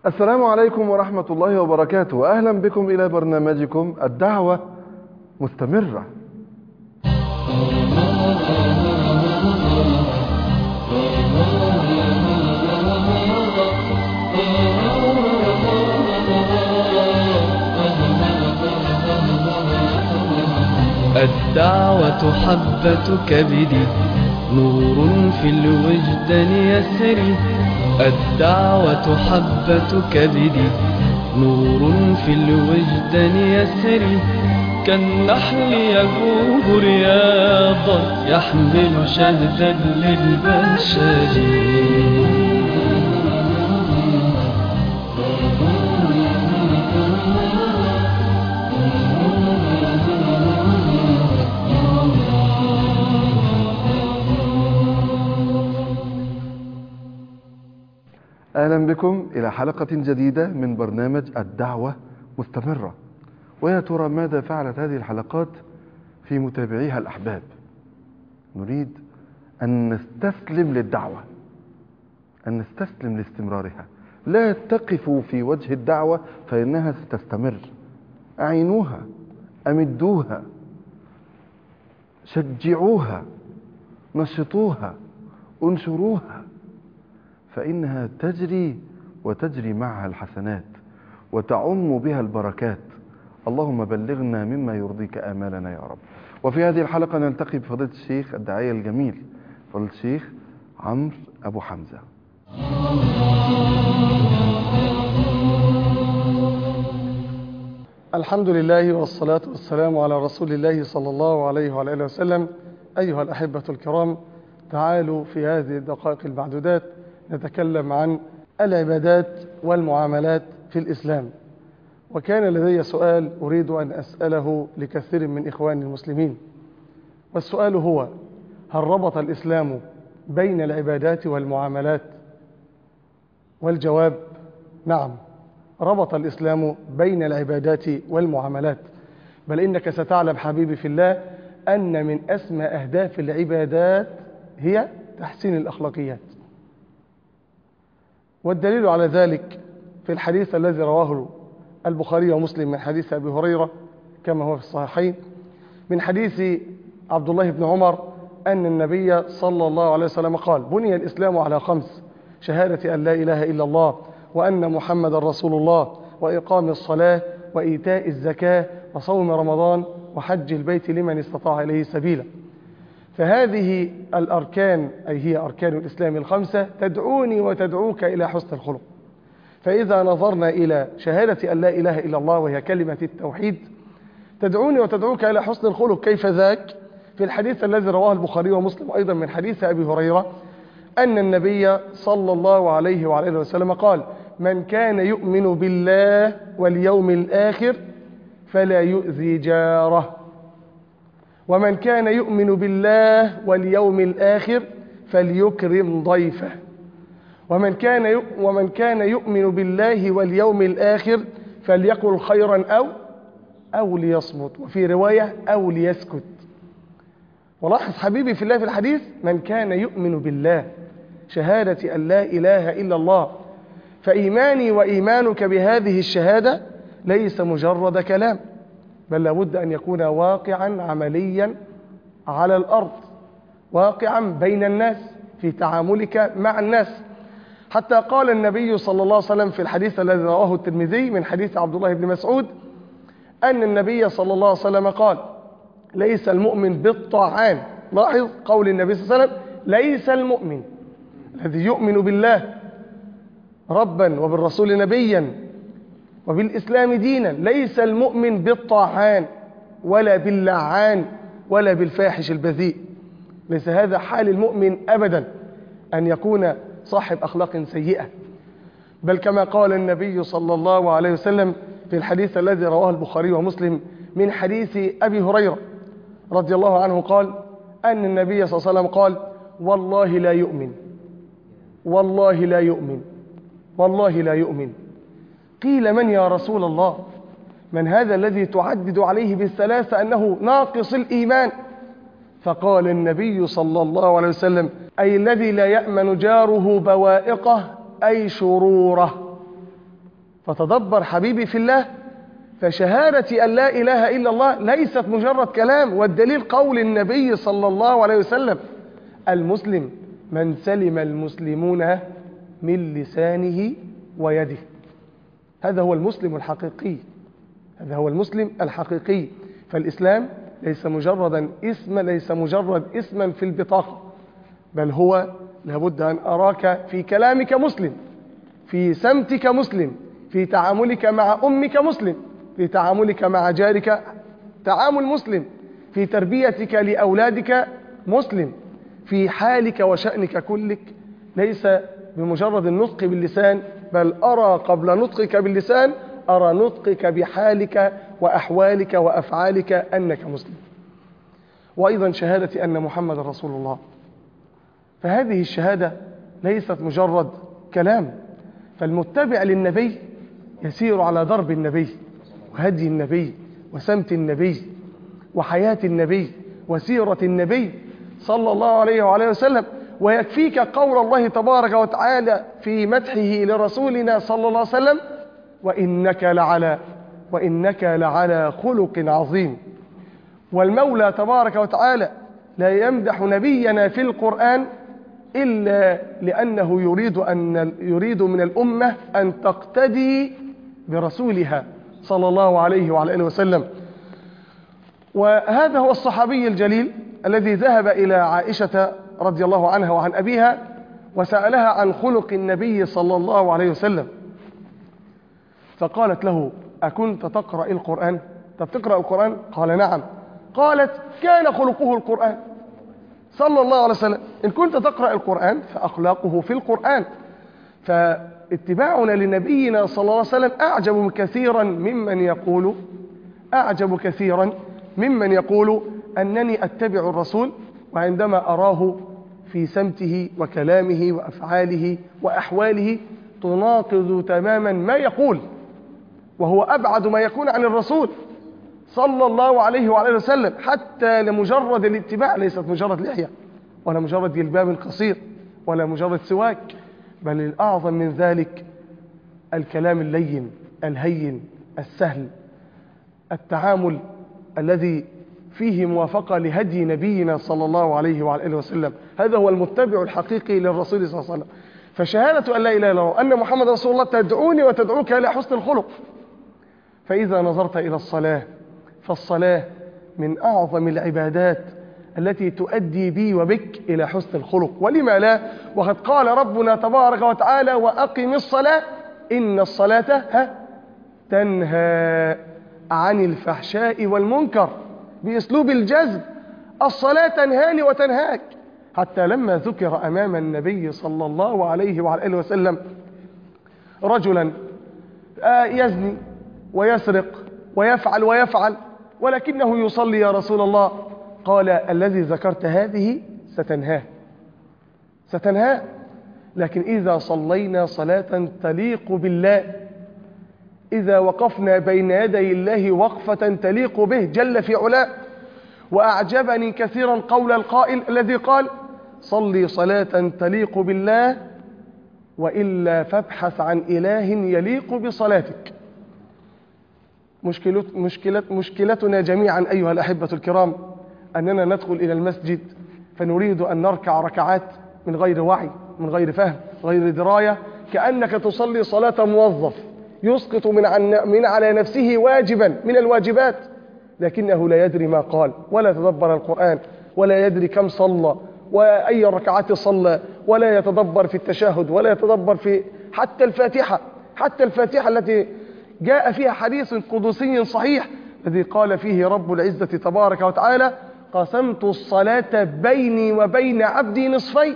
السلام عليكم ورحمة الله وبركاته. أهلا بكم إلى برنامجكم الدعوة مستمرة. الدعوة حبة كبدي، نور في الوجدان يسري. الدعوة حبة كبدي، نور في الوجدان يسري. كالنحل يجوب رياضا، يحمل شهدا للبشر. أهلا بكم إلى حلقة جديدة من برنامج الدعوة مستمرة. ويا ترى ماذا فعلت هذه الحلقات في متابعيها الأحباب؟ نريد أن نستسلم للدعوة، أن نستسلم لاستمرارها. لا تقفوا في وجه الدعوة فإنها ستستمر. أعينوها، أمدوها، شجعوها، نشطوها، انشروها، فإنها تجري وتجري معها الحسنات وتعم بها البركات. اللهم بلغنا مما يرضيك آمالنا يا رب. وفي هذه الحلقة نلتقي بفضيلة الشيخ الداعية الجميل فضيلة الشيخ عمرو أبو حمزة. الحمد لله والصلاة والسلام على رسول الله صلى الله عليه وعلى آله وسلم. أيها الأحبة الكرام، تعالوا في هذه الدقائق المعدودات نتكلم عن العبادات والمعاملات في الإسلام. وكان لدي سؤال أريد أن أسأله لكثير من إخواني المسلمين، والسؤال هو: هل ربط الإسلام بين العبادات والمعاملات؟ والجواب: نعم، ربط الإسلام بين العبادات والمعاملات. بل إنك ستعلم حبيبي في الله أن من أسمى أهداف العبادات هي تحسين الأخلاقيات. والدليل على ذلك في الحديث الذي رواه البخاري ومسلم من حديث أبي هريرة كما هو في الصحيحين، من حديث عبد الله بن عمر أن النبي صلى الله عليه وسلم قال: بني الإسلام على 5: شهادة أن لا إله إلا الله وأن محمد رسول الله، وإقام الصلاة، وإيتاء الزكاة، وصوم رمضان، وحج البيت لمن استطاع إليه سبيلا. فهذه الأركان، أي هي أركان الإسلام 5، تدعوني وتدعوك إلى حسن الخلق. فإذا نظرنا إلى شهادة أن لا إله إلا الله وهي كلمة التوحيد، تدعوني وتدعوك إلى حسن الخلق. كيف ذاك؟ في الحديث الذي رواه البخاري ومسلم أيضا من حديث أبي هريرة أن النبي صلى الله عليه وعلى آله وسلم قال: من كان يؤمن بالله واليوم الآخر فلا يؤذي جاره، ومن كان يؤمن بالله واليوم الآخر فليكرم ضيفه، ومن كان يؤمن بالله واليوم الآخر فليقل خيرا أو ليصمت، وفي رواية أو ليسكت. ولاحظ حبيبي في الله في الحديث: من كان يؤمن بالله، شهادة أن لا إله إلا الله. فإيماني وإيمانك بهذه الشهادة ليس مجرد كلام، بل لابد أن يكون واقعا عمليا على الأرض، واقعا بين الناس في تعاملك مع الناس. حتى قال النبي صلى الله عليه وسلم في الحديث الذي رواه الترمذي من حديث عبد الله بن مسعود أن النبي صلى الله عليه وسلم قال: ليس المؤمن بالطاعان. لاحظ قول النبي صلى الله عليه وسلم: ليس المؤمن الذي يؤمن بالله ربا وبالرسول نبيا وبالإسلام دينا، ليس المؤمن بالطاعان ولا باللعان ولا بالفاحش البذيء. ليس هذا حال المؤمن أبدا، أن يكون صاحب أخلاق سيئة. بل كما قال النبي صلى الله عليه وسلم في الحديث الذي رواه البخاري ومسلم من حديث أبي هريرة رضي الله عنه قال أن النبي صلى الله عليه وسلم قال: والله لا يؤمن، والله لا يؤمن، والله لا يؤمن. قيل: من يا رسول الله؟ من هذا الذي تعدد عليه بالثلاثة أنه ناقص الإيمان؟ فقال النبي صلى الله عليه وسلم: أي الذي لا يأمن جاره بوائقه أي شروره. فتدبر حبيبي في الله، فشهادة أن لا إله إلا الله ليست مجرد كلام، والدليل قول النبي صلى الله عليه وسلم: المسلم من سلم المسلمون من لسانه ويده. هذا هو المسلم الحقيقي، هذا هو المسلم الحقيقي. فالإسلام ليس مجرد اسما في البطاقة، بل هو لابد أن أراك في كلامك مسلم، في سمتك مسلم، في تعاملك مع أمك مسلم، في تعاملك مع جارك تعامل مسلم، في تربيتك لأولادك مسلم، في حالك وشأنك كلك. ليس بمجرد النطق باللسان، بل أرى قبل نطقك باللسان أرى نطقك بحالك وأحوالك وأفعالك أنك مسلم. وأيضا شهادة أن محمد رسول الله، فهذه الشهادة ليست مجرد كلام، فالمتبع للنبي يسير على درب النبي وهدي النبي وسمت النبي وحياة النبي وسيرة النبي صلى الله عليه وعليه وسلم. ويكفيك قول الله تبارك وتعالى في مدحه لرسولنا صلى الله عليه وسلم: وإنك لعلى خلق عظيم. والمولى تبارك وتعالى لا يمدح نبينا في القرآن إلا لأنه يريد من الأمة أن تقتدي برسولها صلى الله عليه وعلى آله وسلم. وهذا هو الصحابي الجليل الذي ذهب إلى عائشة رضي الله عنها وعن أبيها وسألها عن خلق النبي صلى الله عليه وسلم، فقالت له: أكنت تقرأ القرآن؟ طب تقرأ القرآن؟ قال: نعم. قالت: كان خلقه القرآن صلى الله عليه وسلم. إن كنت تقرأ القرآن فأخلاقه في القرآن. فاتباعنا لنبينا صلى الله عليه وسلم أعجب كثيرا ممن يقول أنني أتبع الرسول، وعندما أراه في سمته وكلامه وأفعاله وأحواله تناقض تماما ما يقول، وهو أبعد ما يكون عن الرسول صلى الله عليه وعليه وسلم. حتى لمجرد الاتباع، ليست مجرد لحية ولا مجرد جلباب قصير ولا مجرد سواك، بل الأعظم من ذلك الكلام اللين الهين السهل، التعامل الذي فيه موافقة لهدي نبينا صلى الله عليه وعلى وسلم. هذا هو المتبع الحقيقي للرسول صلى الله عليه وسلم. فشهادة أن لا إله إلا الله وأن محمد رسول الله تدعوني وتدعوك إلى حسن الخلق. فإذا نظرت إلى الصلاة، فالصلاة من أعظم العبادات التي تؤدي بي وبك إلى حسن الخلق. ولما لا؟ وقد قال ربنا تبارك وتعالى: وأقم الصلاة إن الصلاة تنهى عن الفحشاء والمنكر، بأسلوب الجزم. الصلاة تنهاني وتنهاك. حتى لما ذكر أمام النبي صلى الله عليه وعلى آله وسلم رجلا يزني ويسرق ويفعل ولكنه يصلي يا رسول الله، قال: الذي ذكرت هذه ستنهاه، لكن إذا صلينا صلاة تليق بالله، إذا وقفنا بين يدي الله وقفة تليق به جل في علاه. وأعجبني كثيرا قول القائل الذي قال: صلي صلاة تليق بالله وإلا فابحث عن إله يليق بصلاتك. مشكلتنا جميعا أيها الأحبة الكرام أننا ندخل إلى المسجد فنريد أن نركع ركعات من غير وعي، من غير فهم، غير دراية، كأنك تصلي صلاة موظف يسقط من على نفسه واجبا من الواجبات، لكنه لا يدري ما قال ولا يتدبر القرآن ولا يدري كم صلى وأي ركعات صلى، ولا يتدبر في التشهد ولا يتدبر في حتى الفاتحة التي جاء فيها حديث قدسي صحيح الذي قال فيه رب العزة تبارك وتعالى: قسمت الصلاة بيني وبين عبدي نصفين.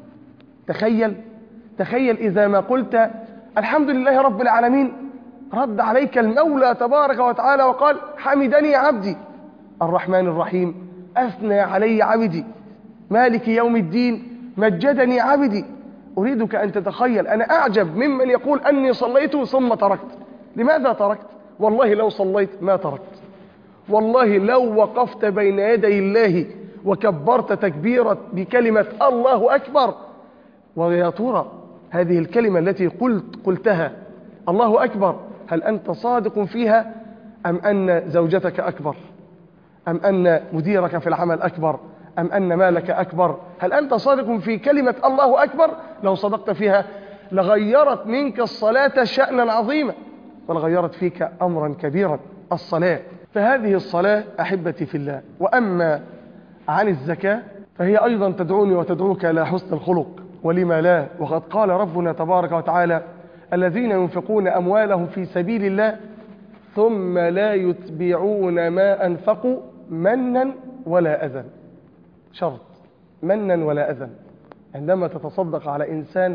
تخيل إذا ما قلت الحمد لله رب العالمين رد عليك المولى تبارك وتعالى وقال: حمدني عبدي، الرحمن الرحيم أثنى علي عبدي، مالك يوم الدين مجدني عبدي. أريدك أن تتخيل. أنا أعجب ممن يقول أني صليت ثم تركت. لماذا تركت؟ والله لو صليت ما تركت، والله لو وقفت بين يدي الله وكبرت تكبيرة بكلمة الله أكبر، ويا ترى هذه الكلمة التي قلتها الله أكبر، هل أنت صادق فيها أم أن زوجتك أكبر، أم أن مديرك في العمل أكبر، أم أن مالك أكبر؟ هل أنت صادق في كلمة الله أكبر؟ لو صدقت فيها لغيرت منك الصلاة شأنا عظيما، ولغيرت فيك أمرا كبيرا، الصلاة. فهذه الصلاة أحبتي في الله. وأما عن الزكاة فهي أيضا تدعوني وتدعوك إلى حسن الخلق، ولما لا، وقد قال ربنا تبارك وتعالى: الذين ينفقون أموالهم في سبيل الله ثم لا يتبعون ما أنفقوا منا ولا أذى. شرط: منا ولا أذى. عندما تتصدق على إنسان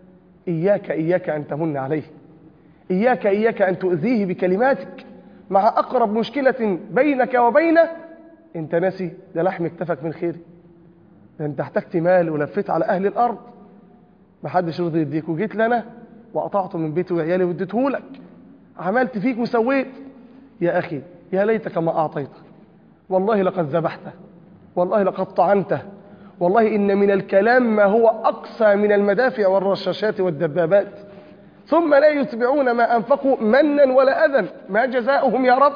إياك أن تمن عليه، إياك أن تؤذيه بكلماتك مع أقرب مشكلة بينك وبينه. أنت ناسي ده لحم اكتفك من خيري، ده أنت احتجت مال ولفيت على أهل الأرض محدش رضي يديك، وجيت لنا وقطعته من بيتي وعيالي واديتهولك، عملت فيك وسويت. يا أخي يا ليتك ما أعطيته، والله لقد ذبحته، والله لقد طعنته، والله إن من الكلام ما هو أقسى من المدافع والرشاشات والدبابات. ثم لا يتبعون ما أنفقوا منا ولا أذى، ما جزاؤهم يا رب؟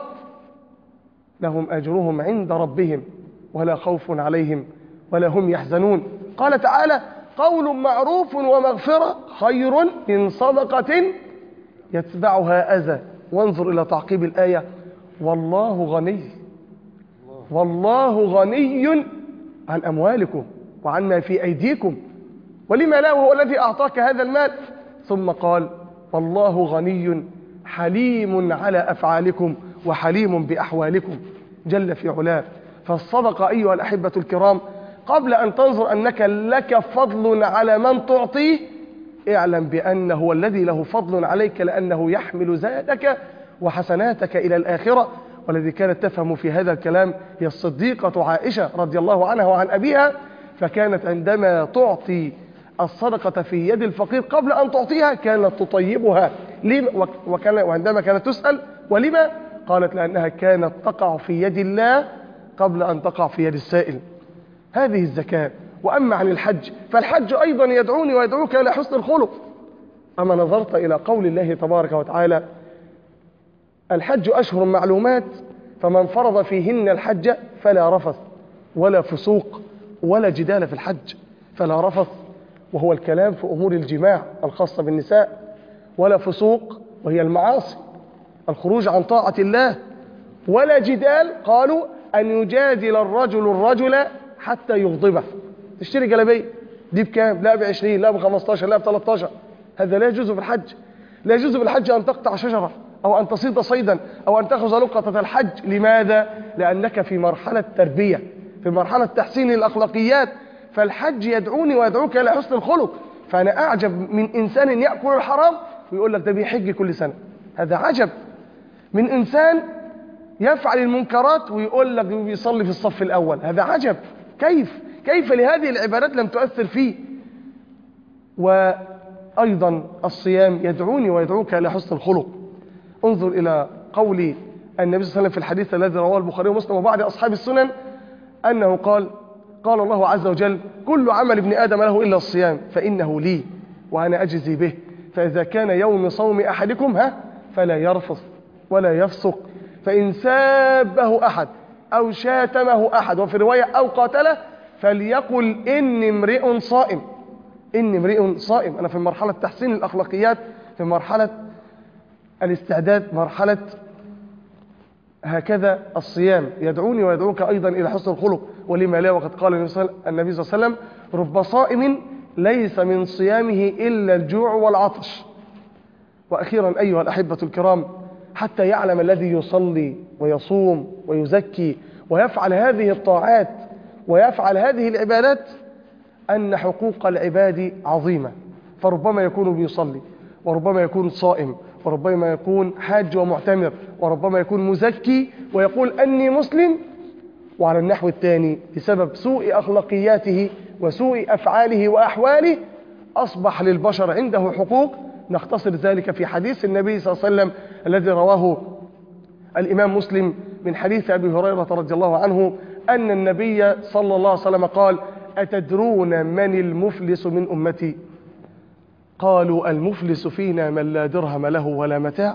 لهم أجرهم عند ربهم ولا خوف عليهم ولا هم يحزنون. قال تعالى: قول معروف ومغفرة خير من صدقة يتبعها أذى. وانظر إلى تعقيب الآية: والله غني، والله غني عن أموالكم وعن ما في أيديكم، ولما لا وهو الذي أعطاك هذا المال. ثم قال: والله غني حليم على أفعالكم وحليم بأحوالكم جل في علاه. فالصدقة أيها الأحبة الكرام، قبل أن تنظر أنك لك فضل على من تعطيه، اعلم بأنه هو الذي له فضل عليك، لأنه يحمل زادك وحسناتك إلى الآخرة. والذي كانت تفهم في هذا الكلام هي الصديقة عائشة رضي الله عنها وعن أبيها، فكانت عندما تعطي الصدقة في يد الفقير قبل أن تعطيها كانت تطيبها. وعندما كانت تسأل: ولما؟ قالت: لأنها كانت تقع في يد الله قبل أن تقع في يد السائل. هذه الزكاة. وأما عن الحج فالحج أيضا يدعوني ويدعوك إلى حسن الخلق. أما نظرت إلى قول الله تبارك وتعالى: الحج أشهر معلومات فمن فرض فيهن الحج فلا رفث ولا فسوق ولا جدال في الحج. فلا رفث وهو الكلام في أمور الجماع الخاصة بالنساء، ولا فسوق وهي المعاصي الخروج عن طاعة الله، ولا جدال قالوا أن يجادل الرجل حتى يغضبه. تشتري جلابية دي بكام؟ لا ب20، لا ب15، لا ب13. هذا لا يجوز في الحج. لا يجوز في الحج أن تقطع شجرة أو أن تصيد صيدا أو أن تأخذ لقطة الحج. لماذا؟ لأنك في مرحلة تربية، في مرحلة تحسين الأخلاقيات. فالحج يدعوني ويدعوك إلى حسن الخلق. فأنا أعجب من إنسان يأكل الحرام ويقول لك ده بيحج كل سنة. هذا عجب. من إنسان يفعل المنكرات ويقول لك بيصلي في الصف الأول. هذا عجب. كيف لهذه العبادات لم تؤثر فيه؟ وأيضا الصيام يدعوني ويدعوك إلى حسن الخلق. انظر إلى قول النبي صلى الله عليه وسلم في الحديث الذي رواه البخاري ومسلم وبعض أصحاب السنن أنه قال الله عز وجل: كل عمل ابن آدم له إلا الصيام فإنه لي وأنا أجزي به، فإذا كان يوم صوم أحدكم فلا يرفث ولا يفسق، فإن سابه أحد أو شاتمه أحد، وفي رواية أو قاتله، فليقل إني امرئ صائم. إني امرئ صائم. أنا في مرحلة تحسين الأخلاقيات، في مرحلة الاستعداد، مرحلة هكذا الصيام يدعوني ويدعوك أيضا إلى حسن الخلق. ولما لا، وقد قال النبي صلى الله عليه وسلم: رب صائم ليس من صيامه إلا الجوع والعطش. وأخيرا أيها الأحبة الكرام، حتى يعلم الذي يصلي ويصوم ويزكي ويفعل هذه الطاعات ويفعل هذه العبادات أن حقوق العباد عظيمة. فربما يكون بيصلي، وربما يكون صائم، وربما يكون حاج ومعتمر، وربما يكون مزكي ويقول أني مسلم، وعلى النحو الثاني بسبب سوء أخلاقياته وسوء أفعاله وأحواله أصبح للبشر عنده حقوق. نختصر ذلك في حديث النبي صلى الله عليه وسلم الذي رواه الإمام مسلم من حديث أبي هريرة رضي الله عنه أن النبي صلى الله عليه وسلم قال: أتدرون من المفلس من أمتي؟ قالوا المفلس فينا من لا درهم له ولا متاع.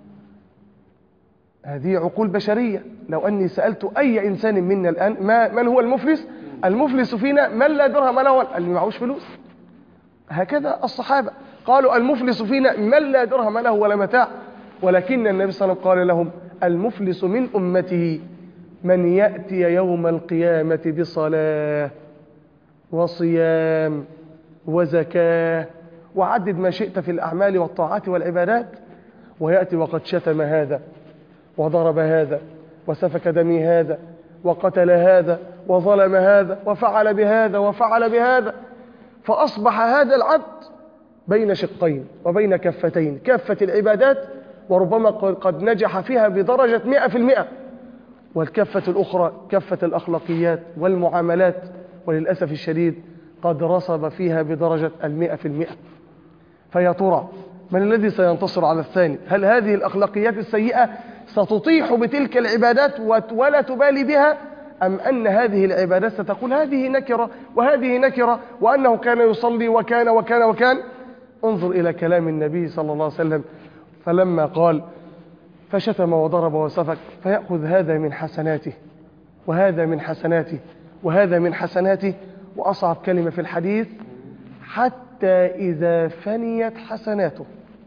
هذه عقول بشرية. لو أني سألت أي إنسان منا الآن من هو المفلس؟ المفلس فينا من لا درهم له اللي معهوش فلوس. هكذا الصحابة قالوا المفلس فينا من لا درهم له ولا متاع، ولكن النبي صلى الله عليه وسلم قال لهم المفلس من أمته من يأتي يوم القيامة بصلاة وصيام وزكاة وعدد ما شئت في الأعمال والطاعات والعبادات، ويأتي وقد شتم هذا وضرب هذا وسفك دم هذا وقتل هذا وظلم هذا وفعل بهذا وفعل بهذا، فأصبح هذا العبد بين شقين وبين كفتين، كافة العبادات وربما قد نجح فيها بدرجة 100%، والكفة الأخرى كفة الأخلاقيات والمعاملات وللأسف الشديد قد رصب فيها بدرجة 100%. فيا ترى من الذي سينتصر على الثاني؟ هل هذه الأخلاقيات السيئة ستطيح بتلك العبادات ولا تبالي بها، أم أن هذه العبادات ستقول هذه نكرة وهذه نكرة وأنه كان يصلي وكان وكان وكان؟ انظر إلى كلام النبي صلى الله عليه وسلم فلما قال فشتم وضرب وسفك فيأخذ هذا من حسناته وهذا من حسناته وهذا من حسناته، وأصعب كلمة في الحديث حتى إذا فنيت حسناته،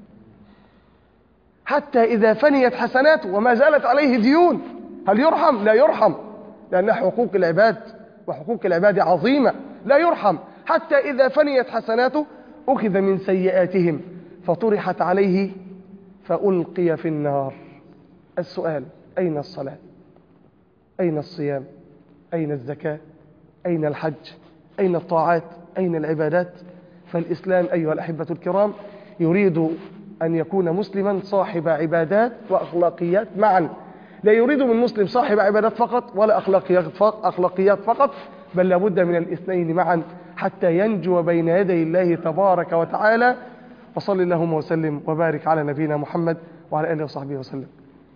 حتى إذا فنيت حسناته وما زالت عليه ديون، هل يرحم؟ لا يرحم، لأن حقوق العباد وحقوق العباد عظيمة، لا يرحم. حتى إذا فنيت حسناته أخذ من سيئاتهم فطرحت عليه فألقي في النار. السؤال: أين الصلاة؟ أين الصيام؟ أين الزكاة؟ أين الحج؟ أين الطاعات؟ أين العبادات؟ فالإسلام أيها الأحبة الكرام يريد أن يكون مسلما صاحب عبادات وأخلاقيات معا، لا يريد من مسلم صاحب عبادات فقط ولا أخلاقيات فقط، بل لابد من الاثنين معا حتى ينجو بين يدي الله تبارك وتعالى. وصل اللهم وسلم وبارك على نبينا محمد وعلى آله وصحبه وسلم.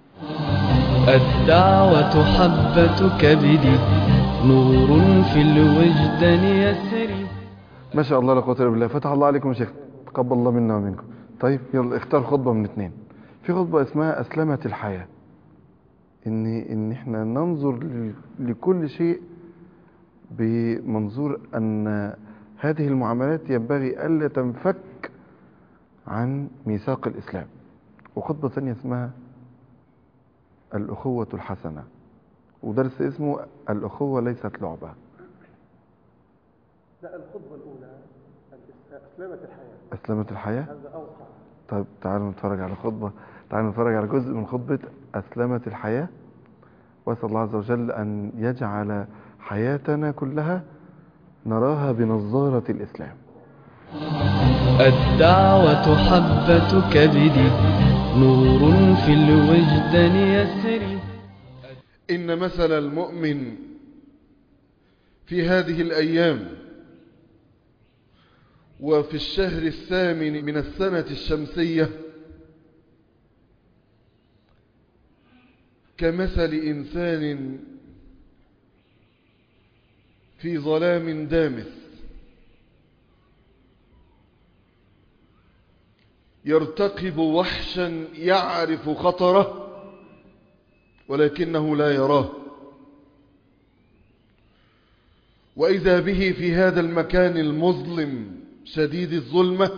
الدعوة حبة كبدي نور في الوجدان يسري. ما شاء الله لا قوة إلا بالله. فتح الله عليكم يا شيخ، تقبل الله منا ومنكم. طيب يلا اختار خطبة من اثنين. في خطبة اسمها أسلمة الحياة، إن احنا ننظر لكل شيء بمنظور أن هذه المعاملات ينبغي ألا تنفك عن ميثاق الإسلام. وخطبة ثانية اسمها الأخوة الحسنة، ودرس اسمه الأخوة ليست لعبة. لا، الخطبة الأولى أسلمة الحياة. أسلمة الحياة؟ هذا أوقع. طيب تعالوا نتفرج على خطبة، تعالوا نتفرج على جزء من خطبة أسلمة الحياة، وأسأل الله عز وجل أن يجعل حياتنا كلها نراها بنظارة الإسلام. الدعوة حبة كبدي نور في الوجدان يسري. إن مثل المؤمن في هذه الأيام وفي الشهر الثامن من السنة الشمسية كمثل إنسان في ظلام دامس يرتقب وحشا يعرف خطره ولكنه لا يراه، وإذا به في هذا المكان المظلم شديد الظلمة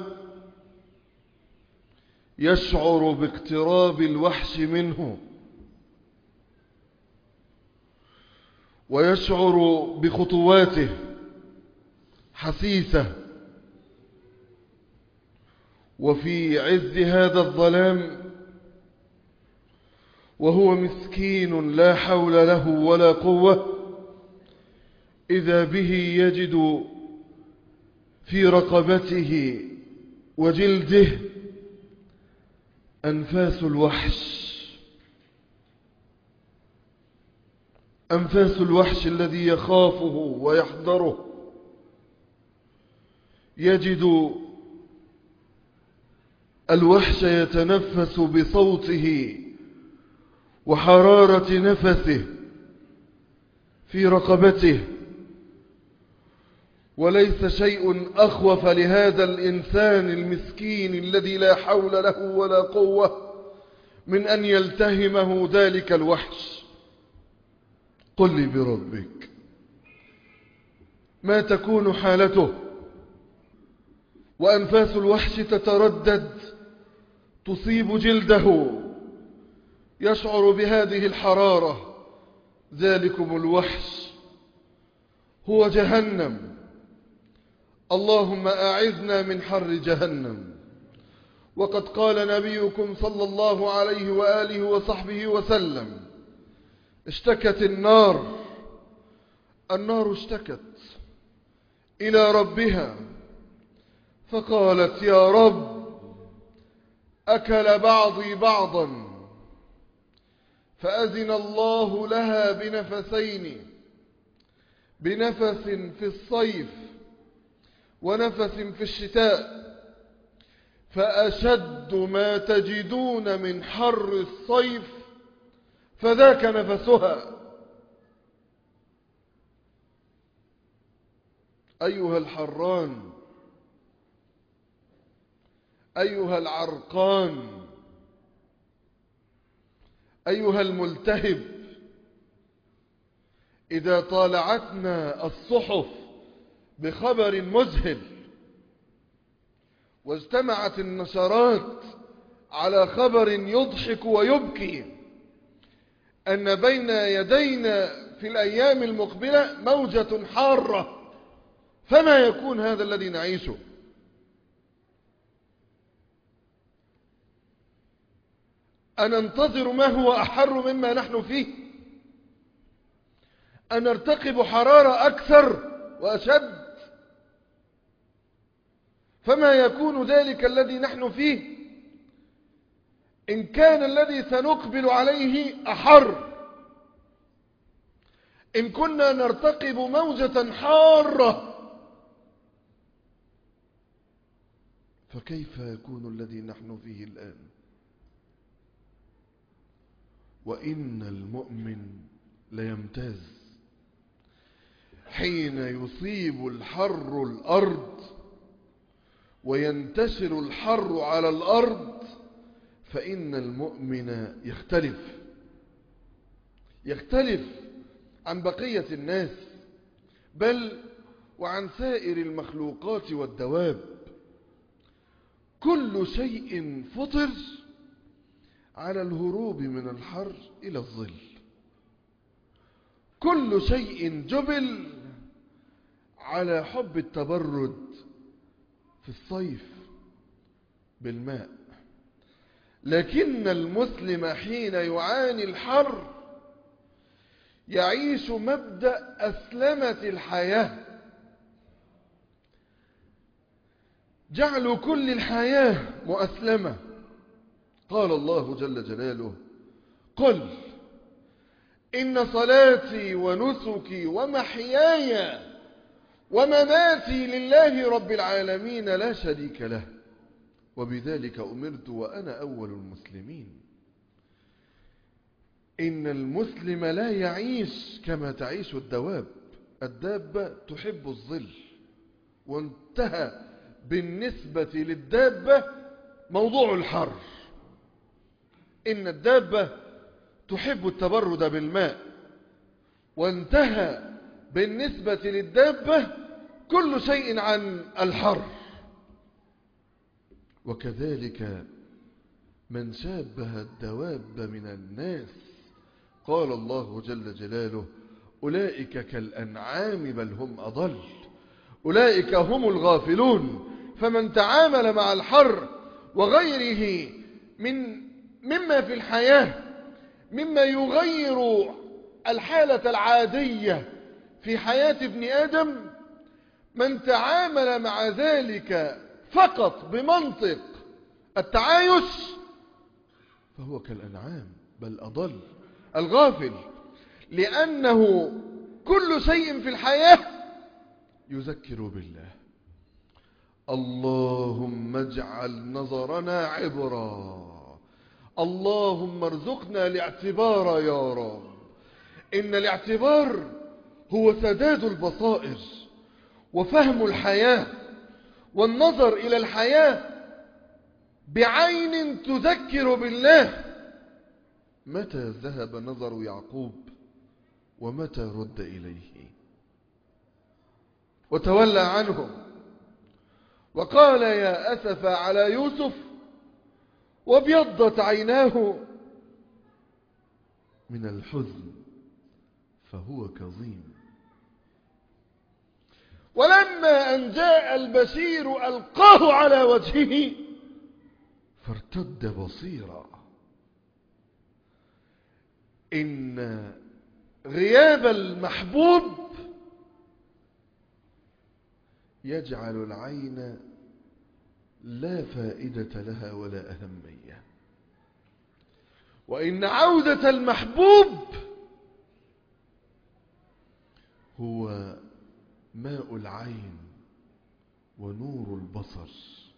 يشعر باقتراب الوحش منه ويشعر بخطواته حسيسة، وفي عز هذا الظلام وهو مسكين لا حول له ولا قوة إذا به يجد في رقبته وجلده أنفاس الوحش، أنفاس الوحش الذي يخافه ويحذره. يجد الوحش يتنفس بصوته وحرارة نفسه في رقبته، وليس شيء أخوف لهذا الإنسان المسكين الذي لا حول له ولا قوة من أن يلتهمه ذلك الوحش. قل لي بربك ما تكون حالته وأنفاس الوحش تتردد تصيب جلده، يشعر بهذه الحرارة. ذلكم الوحش هو جهنم. اللهم أعذنا من حر جهنم. وقد قال نبيكم صلى الله عليه وآله وصحبه وسلم: اشتكت النار اشتكت إلى ربها فقالت: يا رب، أكل بعضي بعضا. فأذن الله لها بنفسين، بنفس في الصيف ونفس في الشتاء، فأشد ما تجدون من حر الصيف فذاك نفسها. أيها الحران، أيها العرقان، أيها الملتهب، إذا طالعتنا الصحف بخبر مذهل واجتمعت النشرات على خبر يضحك ويبكي أن بين يدينا في الأيام المقبلة موجة حارة، فما يكون هذا الذي نعيشه؟ أننتظر ما هو أحر مما نحن فيه؟ أنرتقب حرارة أكثر وأشد؟ فما يكون ذلك الذي نحن فيه إن كان الذي سنقبل عليه أحر؟ إن كنا نرتقب موجة حارة، فكيف يكون الذي نحن فيه الآن؟ وإن المؤمن ليمتاز حين يصيب الحر الأرض وينتشر الحر على الأرض، فإن المؤمن يختلف عن بقية الناس، بل وعن سائر المخلوقات والدواب. كل شيء فطر على الهروب من الحر إلى الظل، كل شيء جبل على حب التبرد في الصيف بالماء. لكن المسلم حين يعاني الحر يعيش مبدأ أسلمة الحياة، جعل كل الحياة مؤسلمة. قال الله جل جلاله: قل إن صلاتي ونسكي ومحياي ومماتي لله رب العالمين لا شريك له وبذلك أمرت وأنا أول المسلمين. إن المسلم لا يعيش كما تعيش الدواب. الدابة تحب الظل، وانتهى بالنسبة للدابة موضوع الحر. إن الدابة تحب التبرد بالماء، وانتهى بالنسبة للدابة كل شيء عن الحر. وكذلك من شابه الدواب من الناس، قال الله جل جلاله: أولئك كالأنعام بل هم أضل، أولئك هم الغافلون. فمن تعامل مع الحر وغيره مما في الحياة مما يغير الحالة العادية في حياة ابن آدم، من تعامل مع ذلك فقط بمنطق التعايش فهو كالأنعام بل أضل، الغافل. لأنه كل شيء في الحياة يذكر بالله. اللهم اجعل نظرنا عبرا، اللهم ارزقنا الاعتبار يا رب. إن الاعتبار هو سداد البصائر، وفهم الحياة والنظر إلى الحياة بعين تذكر بالله. متى ذهب نظر يعقوب ومتى رد إليه؟ وتولى عنهم وقال يا أسف على يوسف وابيضت عيناه من الحزن فهو كظيم. ولما أن جاء البشير ألقاه على وجهه فارتد بصيرا. إن غياب المحبوب يجعل العين لا فائدة لها ولا أهمية، وإن عودة المحبوب هو ماء العين ونور البصر.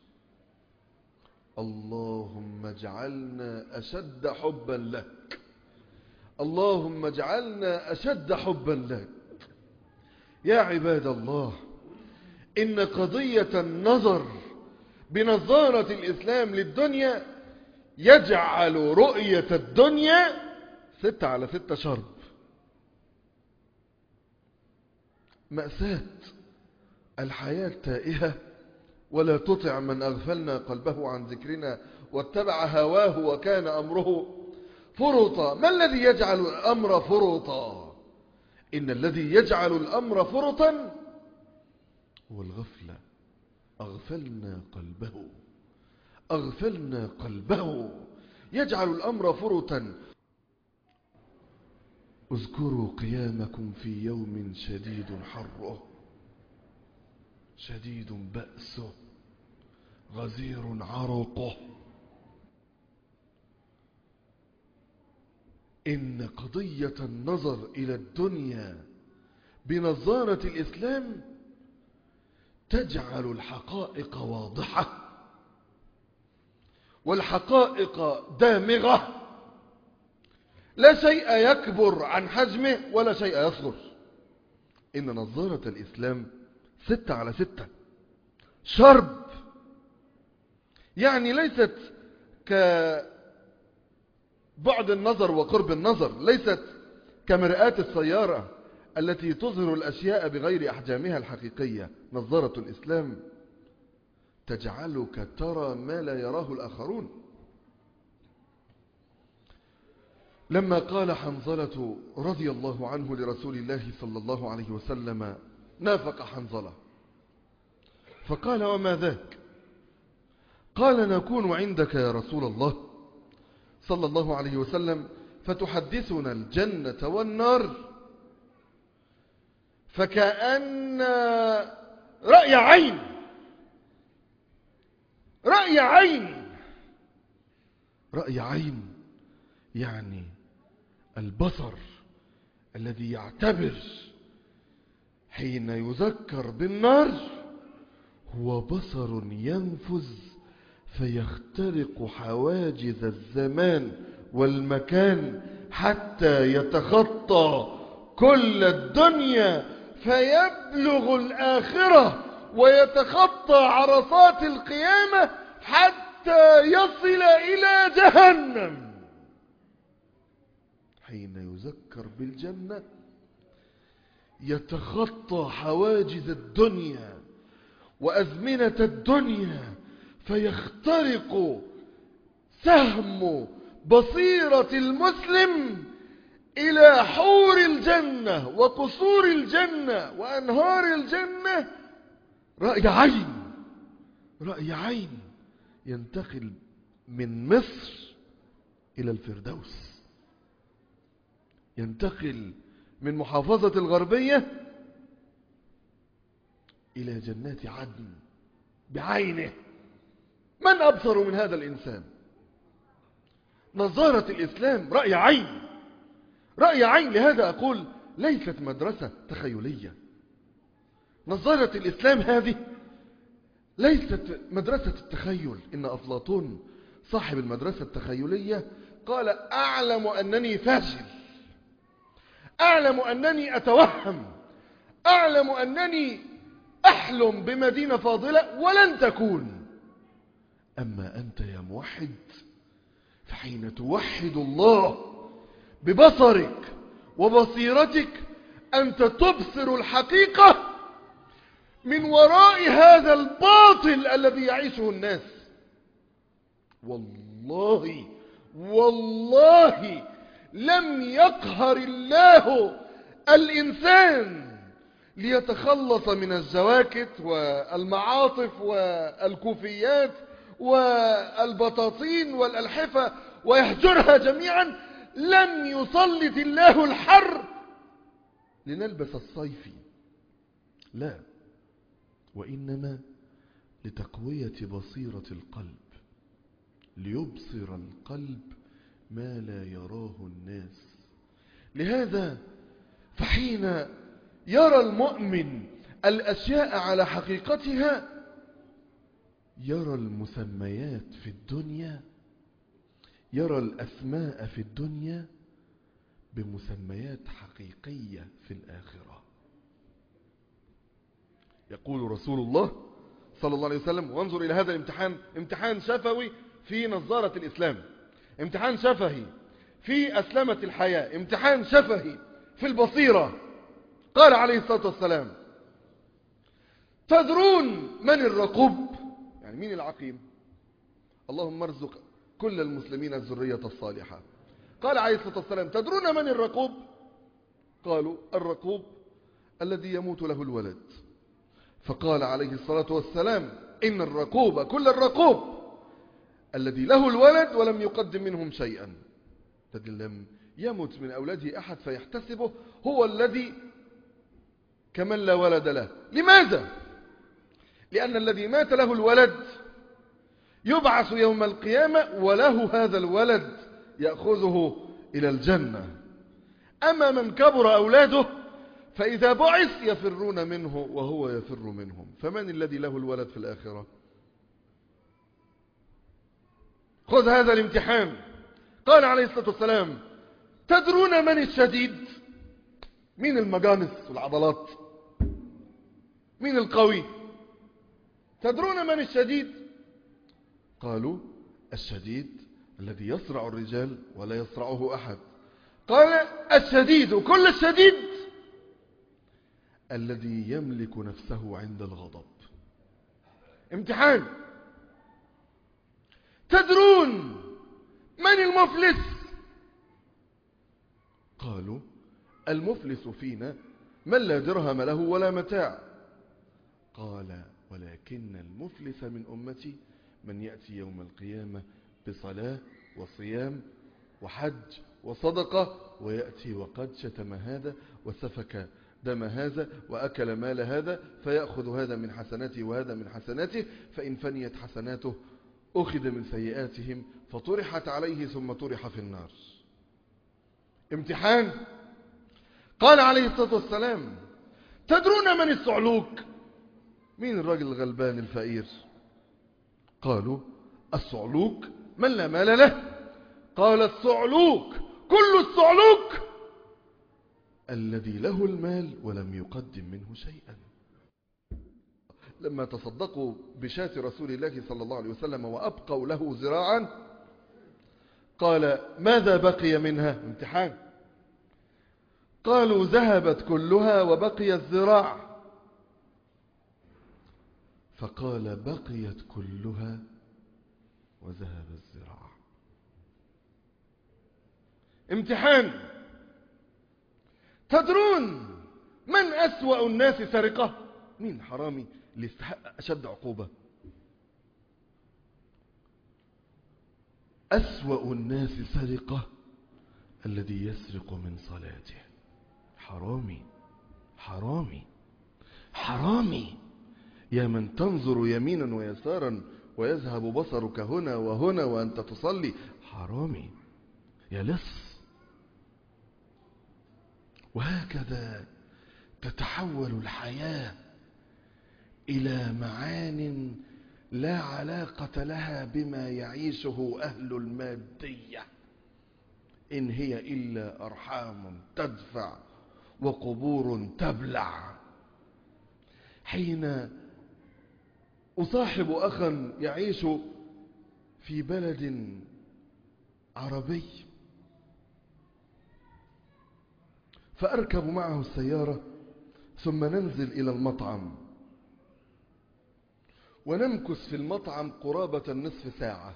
اللهم اجعلنا أشد حبا لك، اللهم اجعلنا أشد حبا لك. يا عباد الله، إن قضية النظر بنظارة الإسلام للدنيا يجعل رؤية الدنيا 6/6 شرب. مأساة الحياة تائهة، ولا تطع من أغفلنا قلبه عن ذكرنا واتبع هواه وكان أمره فرطا. ما الذي يجعل الأمر فرطا؟ إن الذي يجعل الأمر فرطا هو الغفلة. أغفلنا قلبه يجعل الأمر فرطا. اذكروا قيامكم في يوم شديد حره شديد بأسه غزير عرقه. إن قضية النظر إلى الدنيا بنظارة الإسلام تجعل الحقائق واضحة، والحقائق دامغة، لا شيء يكبر عن حجمه ولا شيء يصغر. إن نظارة الإسلام 6/6 شرب، يعني ليست كبعد النظر وقرب النظر، ليست كمرآة السيارة التي تظهر الأشياء بغير أحجامها الحقيقية. نظارة الإسلام تجعلك ترى ما لا يراه الآخرون. لما قال حنظلة رضي الله عنه لرسول الله صلى الله عليه وسلم: نافق حنظلة، فقال: وما ذاك؟ قال: نكون عندك يا رسول الله صلى الله عليه وسلم فتحدثنا الجنة والنار فكأن رأي عين يعني البصر الذي يعتبر حين يذكر بالنار هو بصر ينفذ فيخترق حواجز الزمان والمكان حتى يتخطى كل الدنيا فيبلغ الآخرة ويتخطى عرصات القيامة حتى يصل إلى جهنم. حين يذكر بالجنة يتخطى حواجز الدنيا وأزمنة الدنيا فيخترق سهم بصيرة المسلم إلى حور الجنة وقصور الجنة وأنهار الجنة. رأي عين ينتقل من مصر إلى الفردوس، ينتقل من محافظة الغربية إلى جنات عدن بعينه. من أبصر من هذا الإنسان؟ نظارة الإسلام رأي عين. لهذا أقول ليست مدرسة تخيلية. نظارة الإسلام هذه ليست مدرسة التخيل. إن أفلاطون صاحب المدرسة التخيلية قال: أعلم أنني فاشل، أعلم أنني أتوهم، أعلم أنني أحلم بمدينة فاضلة ولن تكون. أما أنت يا موحد فحين توحد الله ببصرك وبصيرتك أنت تبصر الحقيقة من وراء هذا الباطل الذي يعيشه الناس. والله لم يقهر الله الإنسان ليتخلص من الزواكت والمعاطف والكوفيات والبطاطين والألحفة ويهجرها جميعا. لم يسلط الله الحر لنلبس الصيف، لا، وإنما لتقوية بصيرة القلب، ليبصر القلب ما لا يراه الناس. لهذا فحين يرى المؤمن الأشياء على حقيقتها يرى المسميات في الدنيا، يرى الأسماء في الدنيا بمسميات حقيقية في الآخرة. يقول رسول الله صلى الله عليه وسلم، وانظر إلى هذا الامتحان، امتحان شفوي في نظارة الإسلام، امتحان شفهي في أسلمة الحياة، امتحان شفهي في البصيرة. قال عليه الصلاة والسلام: تدرون من الرقوب؟ يعني مين العقيم؟ اللهم ارزق كل المسلمين الذرية الصالحة. قال عليه الصلاة والسلام: تدرون من الرقوب؟ قالوا: الرقوب الذي يموت له الولد. فقال عليه الصلاة والسلام: إن الرقوب كل الرقوب الذي له الولد ولم يقدم منهم شيئا. الذي لم يمت من أولاده أحد فيحتسبه هو الذي كمن لا ولد له. لماذا؟ لأن الذي مات له الولد يبعث يوم القيامة وله هذا الولد يأخذه إلى الجنة. أما من كبر أولاده فإذا بعث يفرون منه وهو يفر منهم. فمن الذي له الولد في الآخرة؟ خذ هذا الامتحان. قال عليه الصلاة والسلام: تدرون من الشديد؟ مين المجانس والعضلات؟ مين القوي؟ تدرون من الشديد؟ قالوا: الشديد الذي يصرع الرجال ولا يصرعه أحد. قال: الشديد كل الشديد الذي يملك نفسه عند الغضب. امتحان. تدرون من المفلس؟ قالوا: المفلس فينا من لا درهم له ولا متاع. قال: ولكن المفلس من أمتي من يأتي يوم القيامة بصلاة وصيام وحج وصدقة ويأتي وقد شتم هذا وسفك دم هذا وأكل مال هذا، فيأخذ هذا من حسناته وهذا من حسناته، فإن فنيت حسناته أخذ من سيئاتهم فطرحت عليه ثم طرح في النار. امتحان. قال عليه الصلاة والسلام: تدرون من الصعلوك؟ مين الراجل الغلبان الفقير؟ قالوا: الصعلوك من لا مال له. قال: الصعلوك كل الصعلوك الذي له المال ولم يقدم منه شيئا. لما تصدقوا بشاة رسول الله صلى الله عليه وسلم وأبقوا له ذراعا قال: ماذا بقي منها؟ امتحان. قالوا: ذهبت كلها وبقي الذراع. فقال: بقيت كلها وذهب الذراع. امتحان. تدرون من أسوأ الناس سرقة؟ مين حرامي اللي يستحق أشد عقوبة؟ أسوأ الناس سرقة الذي يسرق من صلاته. حرامي حرامي حرامي. يا من تنظر يمينا ويسارا ويذهب بصرك هنا وهنا وأنت تصلي. حرامي يا لص. وهكذا تتحول الحياة إلى معان لا علاقة لها بما يعيشه أهل المادية، إن هي إلا أرحام تدفع وقبور تبلع. حين أصاحب أخا يعيش في بلد عربي فأركب معه السيارة ثم ننزل إلى المطعم ونمكث في المطعم قرابة نصف ساعة،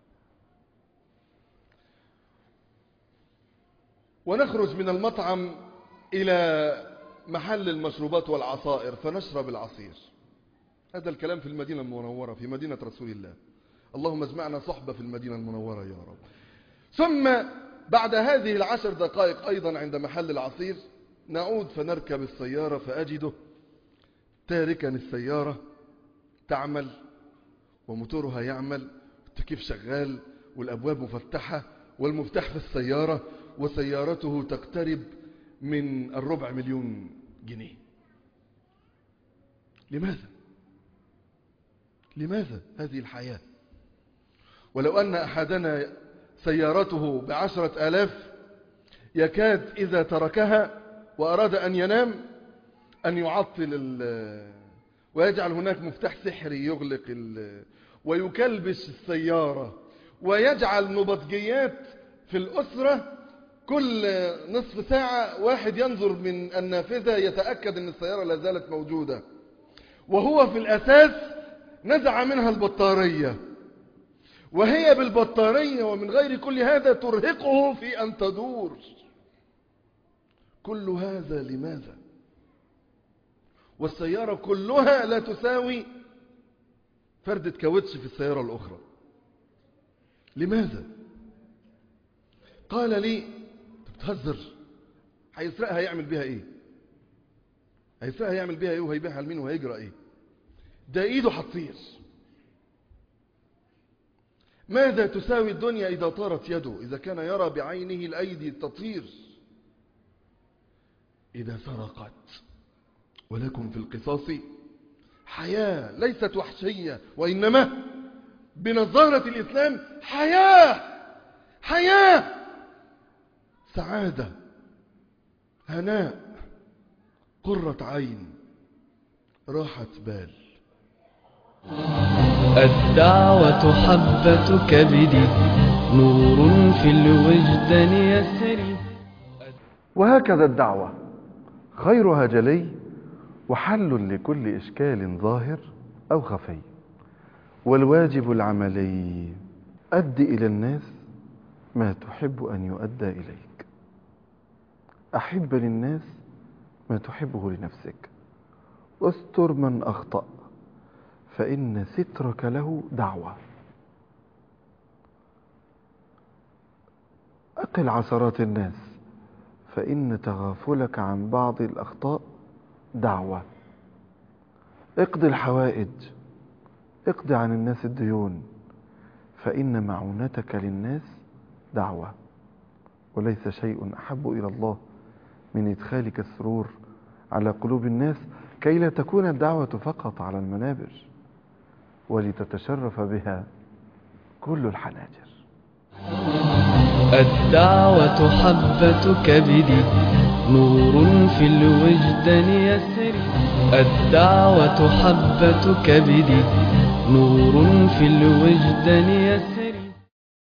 ونخرج من المطعم إلى محل المشروبات والعصائر فنشرب العصير. هذا الكلام في المدينة المنورة، في مدينة رسول الله. اللهم اجمعنا صحبة في المدينة المنورة يا رب. ثم بعد هذه 10 دقائق أيضا عند محل العصير نعود فنركب السيارة فأجده تاركا السيارة تعمل وموتورها يعمل، التكييف شغال والأبواب مفتحة والمفتاح في السيارة، وسيارته تقترب من 250,000 جنيه. لماذا هذه الحياة؟ ولو أن أحدنا سيارته ب10,000 يكاد إذا تركها وأراد أن ينام أن يعطل ويجعل هناك مفتاح سحري يغلق ويكلبش السيارة، ويجعل نبطجيات في الأسرة كل نصف ساعة واحد ينظر من النافذة يتأكد أن السيارة لا زالت موجودة، وهو في الأساس نزع منها البطارية، وهي بالبطارية ومن غير كل هذا ترهقه في أن تدور. كل هذا لماذا؟ والسيارة كلها لا تساوي فردة كاوتش في السيارة الأخرى. لماذا؟ قال لي بتهزر، هيسرقها يعمل بها ايه؟ هيسرقها يعمل بها ايه وهيبيعها لمين وهيجرى ايه؟ ده ايده هتطير. ماذا تساوي الدنيا إذا طارت يده؟ إذا كان يرى بعينه الأيدي تطير إذا سرقت. ولكم في القصاص حياة ليست وحشية، وإنما بنظارة الإسلام حياة، سعادة، هناء، قرة عين، راحة بال. الدعوة حبة كبد، نور في الوجدان يسري. وهكذا الدعوة خيرها جلي، وحل لكل إشكال ظاهر أو خفي. والواجب العملي أد إلى الناس ما تحب أن يؤدى إليك، أحب للناس ما تحبه لنفسك، واستر من أخطأ فإن سترك له دعوة. أقل عثرات الناس فإن تغافلك عن بعض الأخطاء دعوة. اقض الحوائج، اقض عن الناس الديون، فإن معونتك للناس دعوة. وليس شيء أحب إلى الله من إدخالك السرور على قلوب الناس، كي لا تكون الدعوة فقط على المنابر، ولتتشرف بها كل الحناجر. الدعوة حبة كبد، نور في الوجدان يسري. الدعوة حبة كبد، نور في الوجدان يسري.